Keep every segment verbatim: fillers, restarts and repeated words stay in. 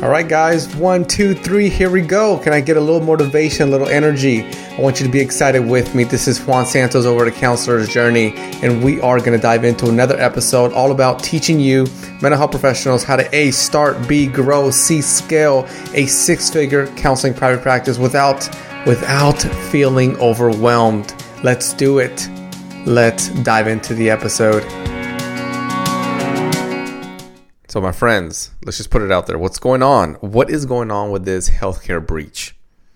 All right, guys, one, two, three, here we go. Can I get a little motivation, a little energy? I want you to be excited with me. This is Juan Santos over at Counselor's Journey, and we are going to dive into another episode all about teaching you mental health professionals how to A, start, B, grow, C, scale a six-figure counseling private practice without, without feeling overwhelmed. Let's do it. Let's dive into the episode. So my friends, let's just put it out there. What's going on? What is going on with this healthcare breach?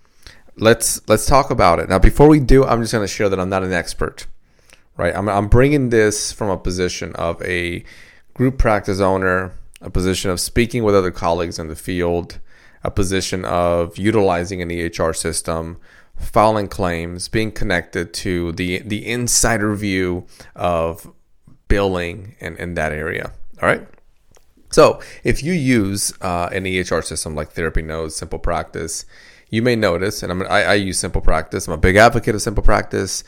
Let's let's talk about it. Now, before we do, I'm just going to share that I'm not an expert, right? I'm, I'm bringing this from a position of a group practice owner, a position of speaking with other colleagues in the field, a position of utilizing an E H R system, filing claims, being connected to the, the insider view of billing and in that area, all right? So if you use uh, an E H R system like Therapy Notes, Simple Practice, you may notice, and I'm, I, I use Simple Practice. I'm a big advocate of Simple Practice.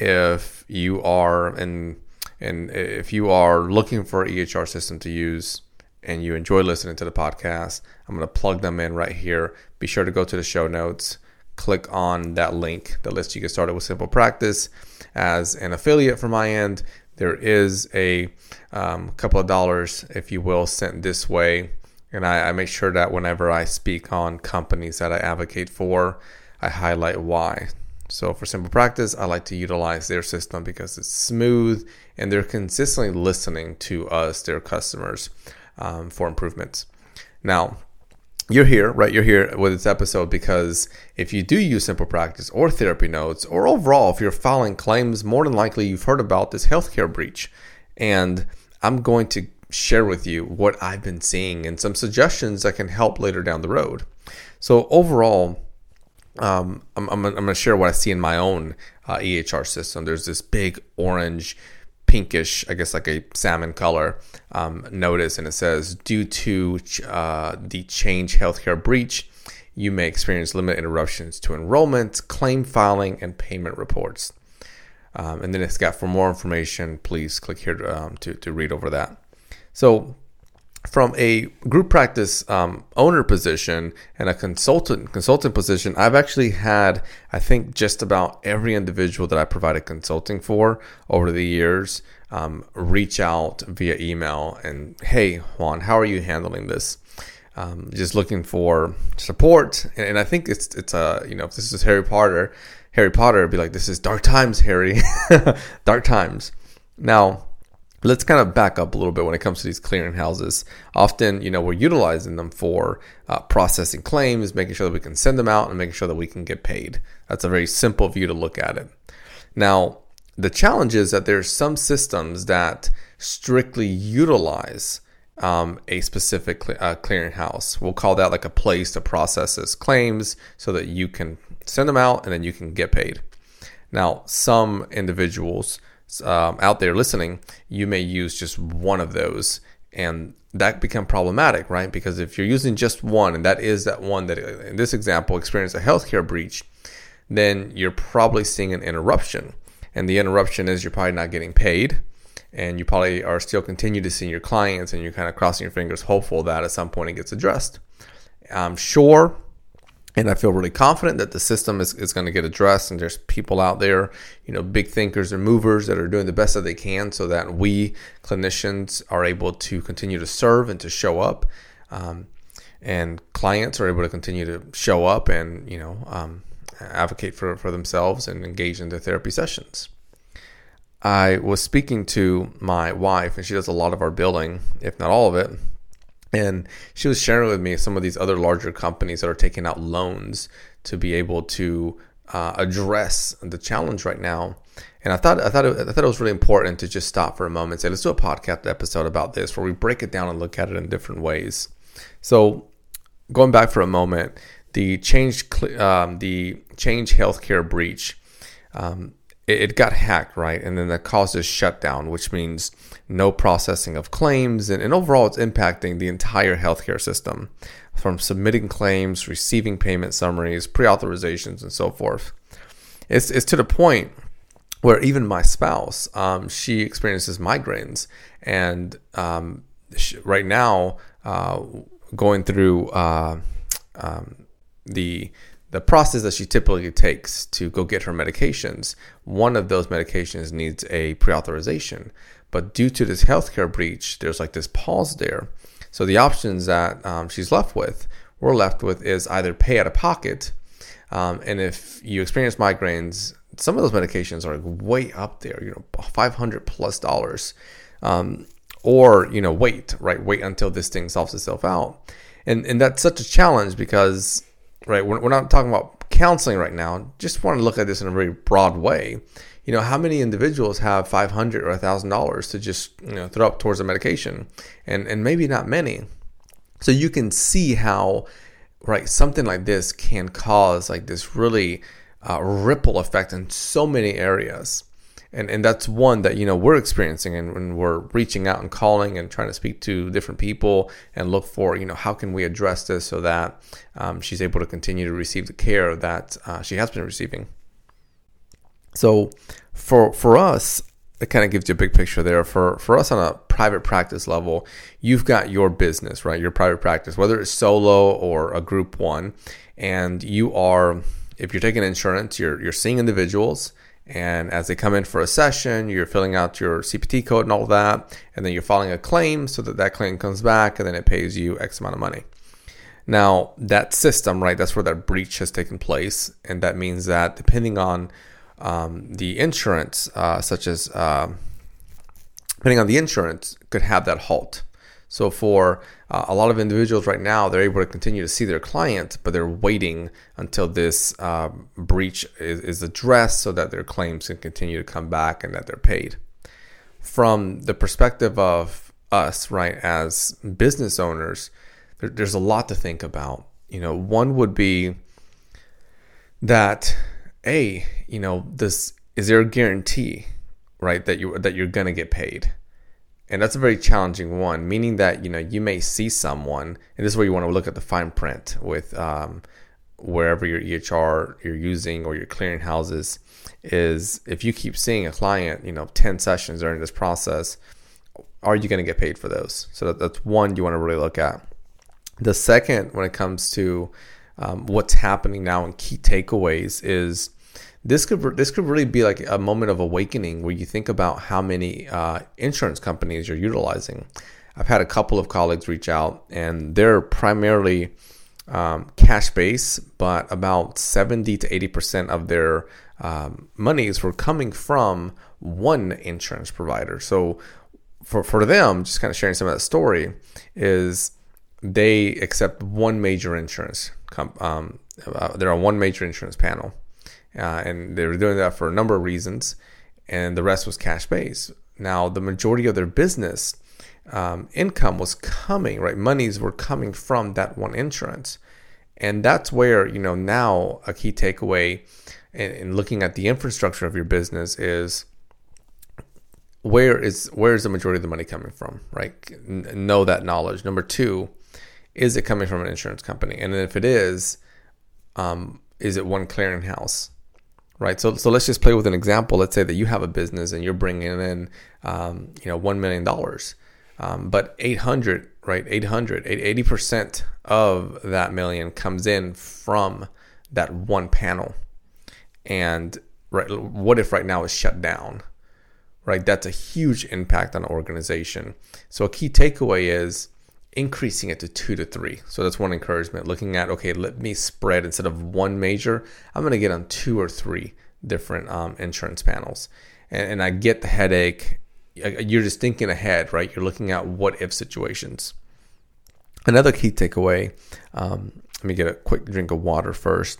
If you are and and if you are looking for an E H R system to use and you enjoy listening to the podcast, I'm going to plug them in right here. Be sure to go to the show notes, click on that link that lets you get started with Simple Practice. As an affiliate from my end, there is a um, couple of dollars, if you will, sent this way. And I, I make sure that whenever I speak on companies that I advocate for, I highlight why. So for Simple Practice, I like to utilize their system because it's smooth and they're consistently listening to us, their customers, um, for improvements. Now, you're here, right? You're here with this episode because if you do use Simple Practice or Therapy Notes, or overall, if you're filing claims, more than likely you've heard about this healthcare breach. And I'm going to share with you what I've been seeing and some suggestions that can help later down the road. So overall, um, I'm, I'm, I'm going to share what I see in my own uh, E H R system. There's this big orange, pinkish, I guess like a salmon color um, notice, and it says, due to uh, the Change Healthcare breach, you may experience limited interruptions to enrollment, claim filing, and payment reports. Um, and then it's got, for more information, please click here to, um, to, to read over that. So from a group practice um, owner position and a consultant consultant position, I've actually had, I think, just about every individual that I provided consulting for over the years um, reach out via email and, hey, Juan, how are you handling this? Um, just looking for support. And, and I think it's, it's a, you know, if this is Harry Potter, Harry Potter would be like, this is dark times, Harry, dark times. Now, let's kind of back up a little bit when it comes to these clearinghouses. Often, you know, we're utilizing them for uh, processing claims, making sure that we can send them out and making sure that we can get paid. That's a very simple view to look at it. Now, the challenge is that there's some systems that strictly utilize um, a specific cl- uh, clearinghouse. We'll call that like a place to process those claims so that you can send them out and then you can get paid. Now, some individuals Um, out there listening, you may use just one of those, and that become problematic, right? Because if you're using just one, and that is that one that in this example experienced a healthcare breach, then you're probably seeing an interruption, and the interruption is you're probably not getting paid, and you probably are still continue to see your clients, and you're kind of crossing your fingers, hopeful that at some point it gets addressed. I'm sure. And I feel really confident that the system is, is going to get addressed, and there's people out there, you know, big thinkers and movers that are doing the best that they can so that we clinicians are able to continue to serve and to show up, um, and clients are able to continue to show up and, you know, um, advocate for, for themselves and engage in their therapy sessions. I was speaking to my wife, and she does a lot of our billing, if not all of it. And she was sharing with me some of these other larger companies that are taking out loans to be able to uh, address the challenge right now. And I thought I thought it, I thought it was really important to just stop for a moment and say, let's do a podcast episode about this where we break it down and look at it in different ways. So going back for a moment, the change um, the Change Healthcare breach. Um, It got hacked, right? And then that caused a shutdown, which means no processing of claims. And, and overall, it's impacting the entire healthcare system, from submitting claims, receiving payment summaries, pre-authorizations, and so forth. It's, it's to the point where even my spouse, um, she experiences migraines. And um, she, right now, uh, going through uh, um, the the process that she typically takes to go get her medications. One of those medications needs a pre-authorization, but due to this healthcare breach, there's like this pause there. So the options that um, she's left with, we're left with, is either pay out of pocket, um, and if you experience migraines, some of those medications are way up there, you know, five hundred plus dollars, um, or you know, wait, right, wait until this thing solves itself out, and and that's such a challenge because, right, we're, we're not talking about counseling right now. Just want to look at this in a very broad way. You know, how many individuals have five hundred dollars or one thousand dollars to just, you know, throw up towards a medication? And and maybe not many. So you can see how, right, something like this can cause like this really uh, ripple effect in so many areas. And and that's one that, you know, we're experiencing, and when we're reaching out and calling and trying to speak to different people and look for, you know, how can we address this so that um, she's able to continue to receive the care that uh, she has been receiving. So for for us, it kind of gives you a big picture there. For for us on a private practice level, you've got your business, right? Your private practice, whether it's solo or a group one, and you are, if you're taking insurance, you're you're seeing individuals, and as they come in for a session, you're filling out your C P T code and all of that, and then you're filing a claim so that that claim comes back, and then it pays you X amount of money. Now, that system, right, that's where that breach has taken place, and that means that depending on Um, the insurance, uh, such as uh, depending on the insurance, could have that halt. So for uh, a lot of individuals right now, they're able to continue to see their client, but they're waiting until this uh, breach is, is addressed so that their claims can continue to come back and that they're paid. From the perspective of us, right, as business owners, there, there's a lot to think about. You know, one would be that, A, you know, this, is there a guarantee, right, that you that you're gonna get paid? And that's a very challenging one, meaning that, you know, you may see someone, and this is where you want to look at the fine print with um, wherever your E H R you're using or your clearinghouses, is if you keep seeing a client, you know, ten sessions during this process, are you going to get paid for those? So that, that's one you want to really look at. The second, when it comes to Um, what's happening now and key takeaways, is this could this could really be like a moment of awakening where you think about how many uh, insurance companies you're utilizing. I've had a couple of colleagues reach out, and they're primarily um, cash based, but about seventy to eighty percent of their um, monies were coming from one insurance provider. So for for them, just kind of sharing some of that story, is they accept one major insurance. Um, uh, they're on one major insurance panel, uh, and they were doing that for a number of reasons, and the rest was cash based. Now, the majority of their business um, income was coming, right? Monies were coming from that one insurance, and that's where, you know, now a key takeaway in, in looking at the infrastructure of your business is, where is where is the majority of the money coming from, right? N- know that knowledge. Number two, is it coming from an insurance company? And then if it is, um, is it one clearinghouse, right? So so let's just play with an example. Let's say that you have a business and you're bringing in, um, you know, one million dollars, um, but eight hundred, right? eight hundred, eighty percent of that million comes in from that one panel. And right, what if right now is shut down, right? That's a huge impact on an organization. So a key takeaway is increasing it to two to three. So that's one encouragement. Looking at, okay, let me spread, instead of one major, I'm going to get on two or three different um, insurance panels. And, and I get the headache. You're just thinking ahead, right? You're looking at what if situations. Another key takeaway, um, let me get a quick drink of water first.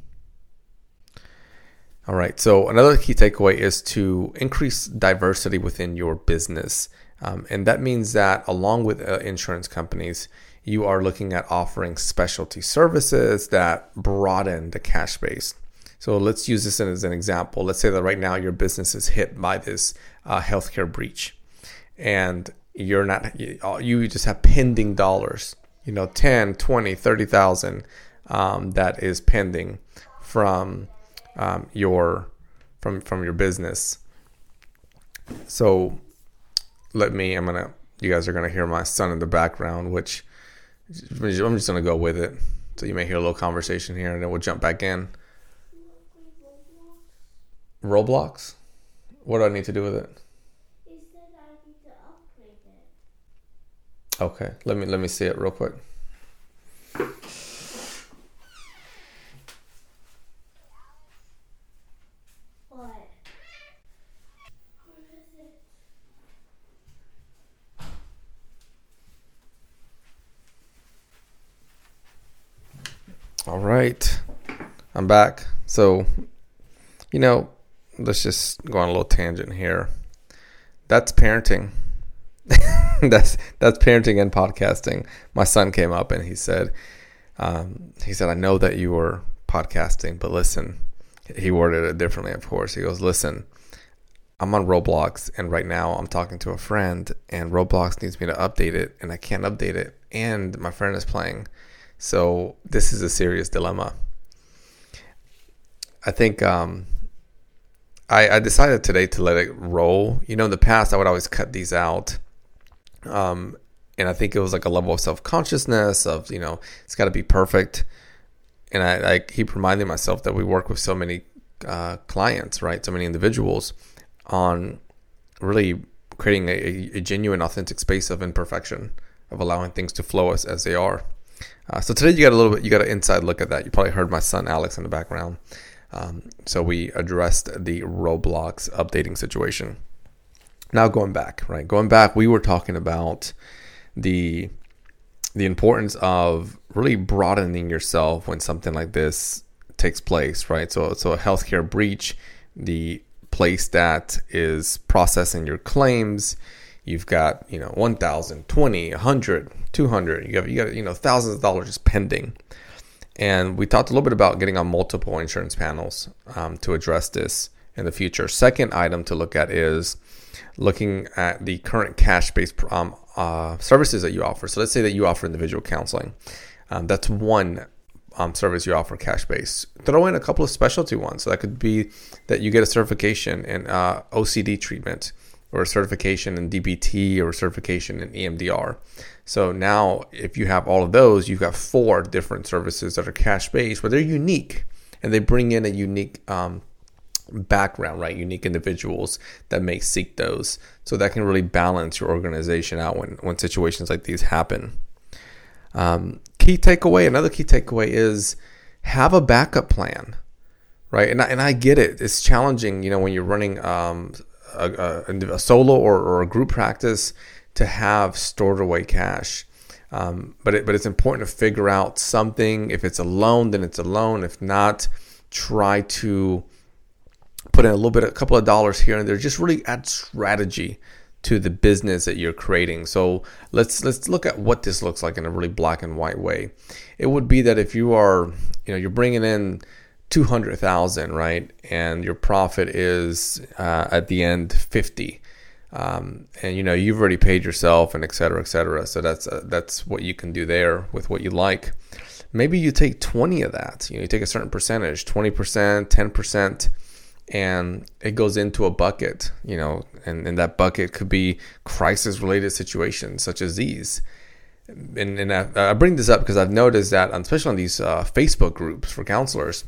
All right. So another key takeaway is to increase diversity within your business. Um, and that means that along with uh, insurance companies, you are looking at offering specialty services that broaden the cash base. So let's use this as an example. Let's say that right now your business is hit by this uh, healthcare breach, and you're not, you just have pending dollars, you know, ten, twenty, thirty thousand um, that is pending from um, your from from your business. So let me, I'm going to, you guys are going to hear my son in the background, which I'm just going to go with it. So you may hear a little conversation here, and then we'll jump back in. Roblox? What do I need to do with it? It said I need to upgrade it. Okay, let me let me see it real quick. What? Where is it? All right, I'm back. So, you know, let's just go on a little tangent here. That's parenting. that's that's parenting and podcasting. My son came up and he said, um, he said, I know that you were podcasting, but listen, he worded it differently, of course. He goes, listen, I'm on Roblox, and right now I'm talking to a friend, and Roblox needs me to update it, and I can't update it, and my friend is playing. So this is a serious dilemma. I think um, I, I decided today to let it roll. You know, in the past, I would always cut these out. Um, and I think it was like a level of self-consciousness of, you know, it's got to be perfect. And I, I keep reminding myself that we work with so many uh, clients, right? So many individuals on really creating a, a genuine, authentic space of imperfection, of allowing things to flow as, as they are. Uh, so today you got a little bit, you got an inside look at that. You probably heard my son Alex in the background. Um, so we addressed the Roblox updating situation. Now going back, right? Going back, we were talking about the the importance of really broadening yourself when something like this takes place, right? So, so a healthcare breach, the place that is processing your claims. You've got, you know, one thousand, twenty, one hundred, two hundred. You got, you got, you know, thousands of dollars just pending. And we talked a little bit about getting on multiple insurance panels um, to address this in the future. Second item to look at is looking at the current cash-based um, uh, services that you offer. So let's say that you offer individual counseling. Um, that's one um, service you offer cash-based. Throw in a couple of specialty ones. So that could be that you get a certification in uh, O C D treatment, or a certification in D B T, or a certification in E M D R. So now if you have all of those, you've got four different services that are cash-based, but they're unique, and they bring in a unique um, background, right? Unique individuals that may seek those. So that can really balance your organization out when, when situations like these happen. Um, key takeaway, another key takeaway is have a backup plan, right? And I, and I get it. It's challenging, you know, when you're running um, a, a, a solo or, or a group practice to have stored away cash. Um, but it, but it's important to figure out something. If it's a loan, then it's a loan. If not, try to put in a little bit, a couple of dollars here and there. Just really add strategy to the business that you're creating. So let's let's look at what this looks like in a really black and white way. It would be that if you are, you know, you're bringing in two hundred thousand, right, and your profit is uh, at the end fifty. Um, and you know you've already paid yourself, and et cetera, et cetera. So that's uh, that's what you can do there with what you like. Maybe you take twenty of that. You know, you take a certain percentage, twenty percent, ten percent, and it goes into a bucket. You know, and, and that bucket could be crisis-related situations such as these. And, and I, I bring this up because I've noticed that, especially on these uh, Facebook groups for counselors,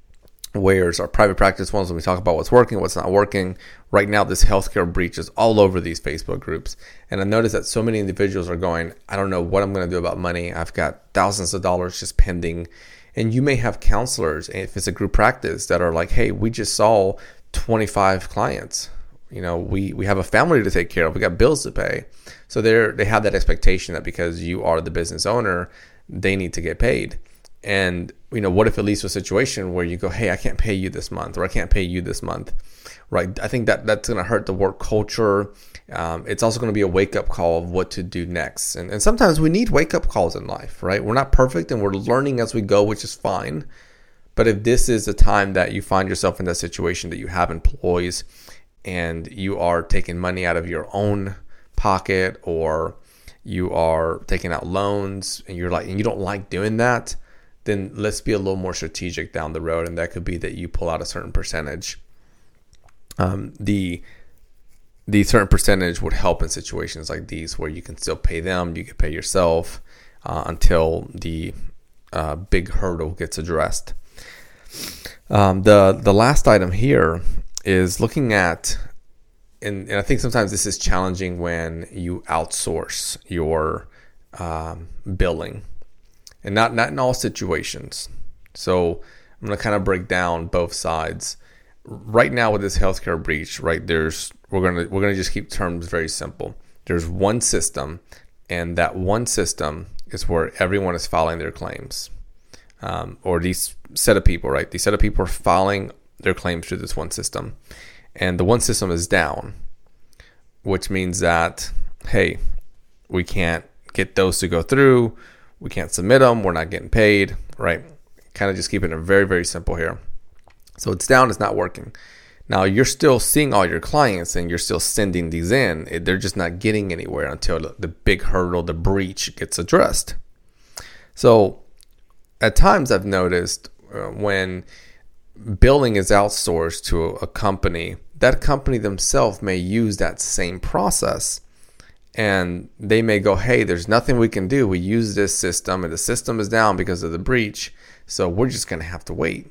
where it's our private practice ones, when we talk about what's working, what's not working. Right now, this healthcare breach is all over these Facebook groups. And I noticed that so many individuals are going, I don't know what I'm going to do about money. I've got thousands of dollars just pending. And you may have counselors, if it's a group practice, that are like, hey, we just saw twenty-five clients. You know, we, we have a family to take care of. We got bills to pay. So they're, they have that expectation that because you are the business owner, they need to get paid. And, you know, what if it leads to a situation where you go, hey, I can't pay you this month, or I can't pay you this month, right? I think that that's going to hurt the work culture. Um, it's also going to be a wake-up call of what to do next. And, and sometimes we need wake-up calls in life, right? We're not perfect, and we're learning as we go, which is fine. But if this is the time that you find yourself in that situation, that you have employees and you are taking money out of your own pocket, or you are taking out loans, and you're like, and you don't like doing that, then let's be a little more strategic down the road. And that could be that you pull out a certain percentage. Um, the the certain percentage would help in situations like these where you can still pay them, you can pay yourself. uh, until the uh, big hurdle gets addressed. Um, the the last item here is looking at, and, and I think sometimes this is challenging when you outsource your um, billing, and not not in all situations. So I'm going to kind of break down both sides. Right now with this healthcare breach, right, there's we're going to we're going to just keep terms very simple. There's one system, and that one system is where everyone is filing their claims. Um, or these set of people, right? These set of people are filing their claims through this one system. And the one system is down, which means that, hey, we can't get those to go through. We can't submit them. We're not getting paid, right? Kind of just keeping it very, very simple here. So it's down. It's not working. Now, you're still seeing all your clients and you're still sending these in. They're just not getting anywhere until the big hurdle, the breach, gets addressed. So at times I've noticed uh, when billing is outsourced to a company, that company themselves may use that same process. And they may go, hey, there's nothing we can do. We use this system and the system is down because of the breach. So we're just going to have to wait.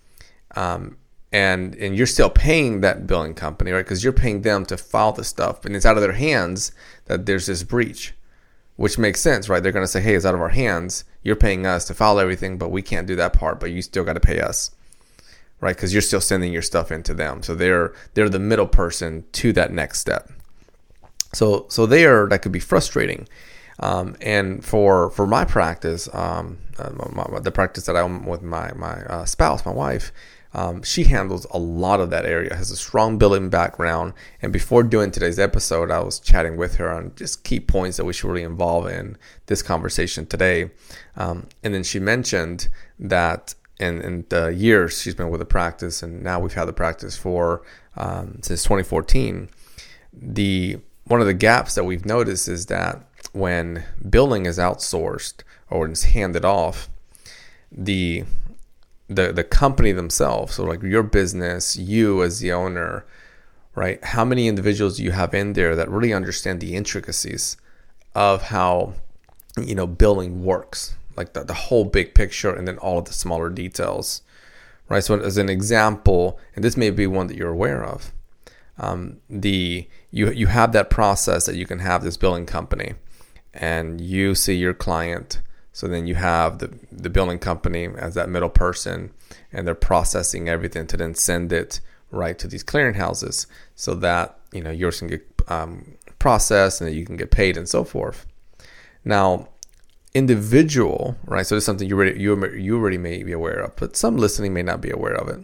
Um, and and you're still paying that billing company, right? Because you're paying them to file the stuff. And it's out of their hands that there's this breach, which makes sense, right? They're going to say, hey, it's out of our hands. You're paying us to file everything, but we can't do that part, but you still got to pay us, right? Because you're still sending your stuff into them. So they're they're the middle person to that next step. So so there, that could be frustrating. Um, and for for my practice, um, uh, my, my, the practice that I'm with my my uh, spouse, my wife, um, she handles a lot of that area, has a strong billing background. And before doing today's episode, I was chatting with her on just key points that we should really involve in this conversation today. Um, and then she mentioned that in, in the years she's been with the practice, and now we've had the practice for um, since twenty fourteen, the one of the gaps that we've noticed is that when billing is outsourced or is handed off, the the the company themselves, so like your business, you as the owner, right? How many individuals do you have in there that really understand the intricacies of how, you know, billing works, like the, the whole big picture and then all of the smaller details, right? So as an example, and this may be one that you're aware of, um, the you you have that process that you can have this billing company, and you see your client. So then you have the, the billing company as that middle person, and they're processing everything to then send it right to these clearinghouses so that, you know, yours can get um, processed and that you can get paid and so forth. Now, individual, right? So it's something you already, you, you already may be aware of, but some listening may not be aware of it.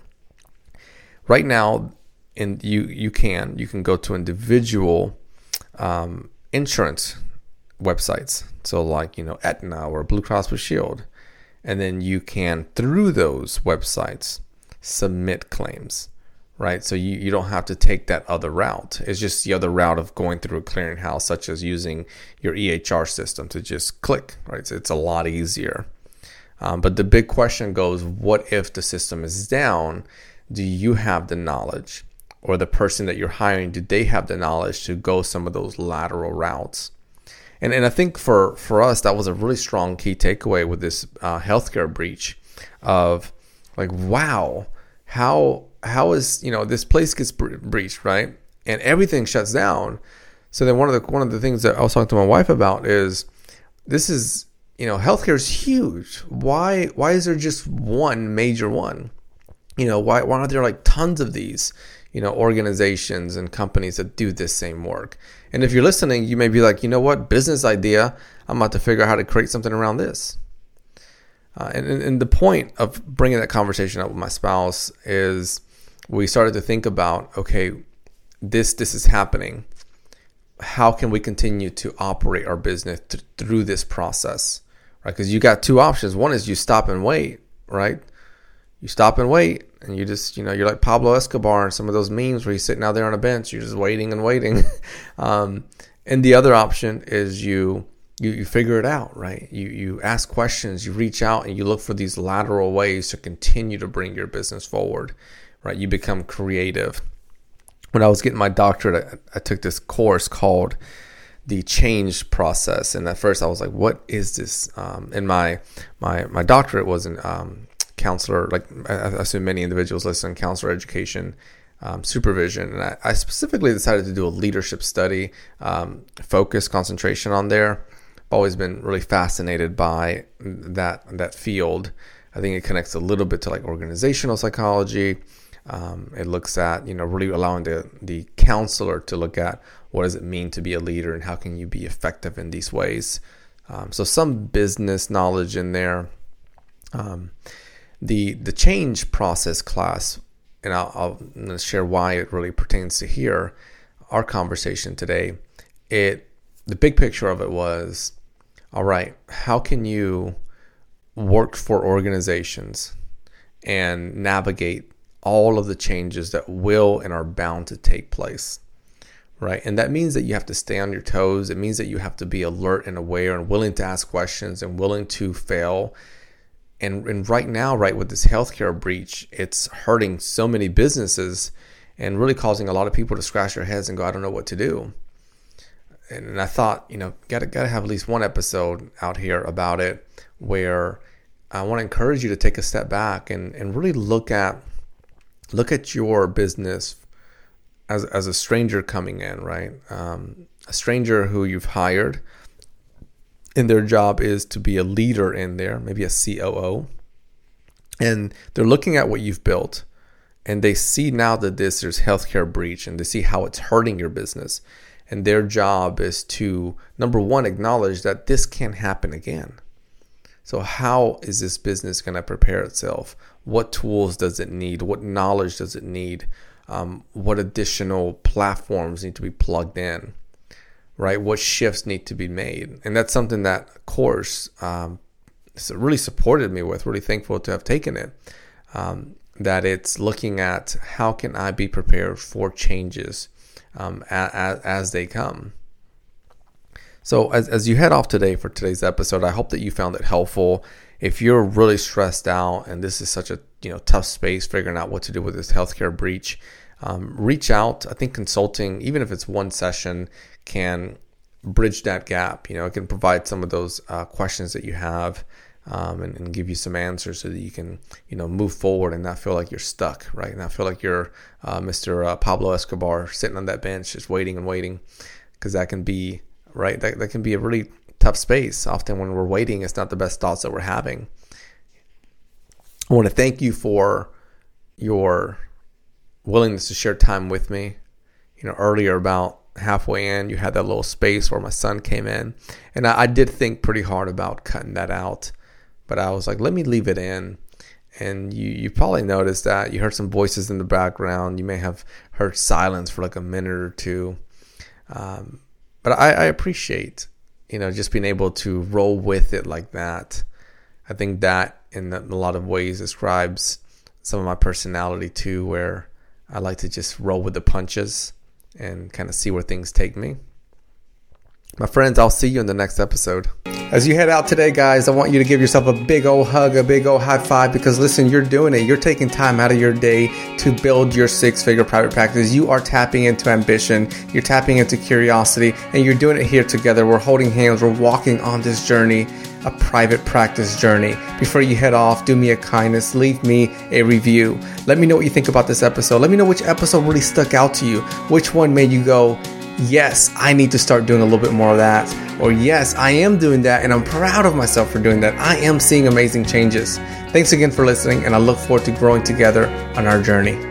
Right now, in, you, you can you can go to individual um, insurance websites, so like, you know, Aetna or Blue Cross Blue Shield, and then you can, through those websites, submit claims, right? So you, you don't have to take that other route. It's just the other route of going through a clearinghouse, such as using your E H R system to just click, right? So it's a lot easier. Um, but the big question goes, what if the system is down? Do you have the knowledge, or the person that you're hiring, do they have the knowledge to go some of those lateral routes? And and I think for, for us, that was a really strong key takeaway with this uh, healthcare breach of like, wow, how how is, you know, this place gets bre- breached, right? And everything shuts down. So then one of the one of the things that I was talking to my wife about is, this is, you know, healthcare is huge. Why why is there just one major one? You know, why why aren't there like tons of these, you know, organizations and companies that do this same work? And if you're listening, you may be like, you know what, business idea, I'm about to figure out how to create something around this. Uh, and, and the point of bringing that conversation up with my spouse is we started to think about, okay, this this is happening. How can we continue to operate our business th- through this process, right? Because you got two options. One is you stop and wait, right? You stop and wait, and you just, you know, you're like Pablo Escobar and some of those memes where he's sitting out there on a bench, you're just waiting and waiting. um, and the other option is you, you you figure it out, right? You you ask questions, you reach out, and you look for these lateral ways to continue to bring your business forward, right? You become creative. When I was getting my doctorate, I, I took this course called the change process. And at first I was like, what is this? Um, and my, my, my doctorate was in um, counselor, like I assume many individuals listen, counselor education, um, supervision. And I, I specifically decided to do a leadership study, um, focus, concentration on there. I've always been really fascinated by that, that field. I think it connects a little bit to like organizational psychology. Um, it looks at, you know, really allowing the, the counselor to look at what does it mean to be a leader and how can you be effective in these ways. Um, so some business knowledge in there. Um, the the change process class, and I'll, I'll I'm gonna share why it really pertains to here, our conversation today. It the big picture of it was, all right, how can you work for organizations and navigate all of the changes that will and are bound to take place, right? And that means that you have to stay on your toes. It means that you have to be alert and aware and willing to ask questions and willing to fail. And, and right now, right, with this healthcare breach, it's hurting so many businesses and really causing a lot of people to scratch their heads and go, I don't know what to do. And, and I thought, you know, gotta gotta have at least one episode out here about it, where I want to encourage you to take a step back and, and really look at look at your business as as a stranger coming in, right? Um, a stranger who you've hired, and their job is to be a leader in there, maybe a C O O. And they're looking at what you've built, and they see now that this there's healthcare breach, and they see how it's hurting your business. And their job is to, number one, acknowledge that this can happen again. So how is this business going to prepare itself? What tools does it need? What knowledge does it need? Um, what additional platforms need to be plugged in, right? What shifts need to be made? And that's something that, of course, um, really supported me with, really thankful to have taken it, um, that it's looking at how can I be prepared for changes um, as, as they come. So as, as you head off today for today's episode, I hope that you found it helpful. If you're really stressed out and this is such a you know tough space figuring out what to do with this healthcare breach, um, reach out. I think consulting, even if it's one session, can bridge that gap. You know, it can provide some of those uh, questions that you have um, and, and give you some answers so that you can you know move forward and not feel like you're stuck, right? Not feel like you're uh, Mister Uh, Pablo Escobar sitting on that bench just waiting and waiting, because that can be right. That that can be a really tough space. Often when we're waiting, it's not the best thoughts that we're having. I want to thank you for your willingness to share time with me. You know, earlier about halfway in, you had that little space where my son came in, and I, I did think pretty hard about cutting that out, but I was like, let me leave it in. And you, you probably noticed that you heard some voices in the background. You may have heard silence for like a minute or two. Um, but I, I appreciate you know, just being able to roll with it like that. I think that in a lot of ways describes some of my personality too, where I like to just roll with the punches and kind of see where things take me. My friends, I'll see you in the next episode. As you head out today, guys, I want you to give yourself a big old hug, a big old high five, because listen, you're doing it. You're taking time out of your day to build your six-figure private practice. You are tapping into ambition. You're tapping into curiosity, and you're doing it here together. We're holding hands. We're walking on this journey, a private practice journey. Before you head off, do me a kindness. Leave me a review. Let me know what you think about this episode. Let me know which episode really stuck out to you. Which one made you go, yes, I need to start doing a little bit more of that. Or yes, I am doing that and I'm proud of myself for doing that. I am seeing amazing changes. Thanks again for listening, and I look forward to growing together on our journey.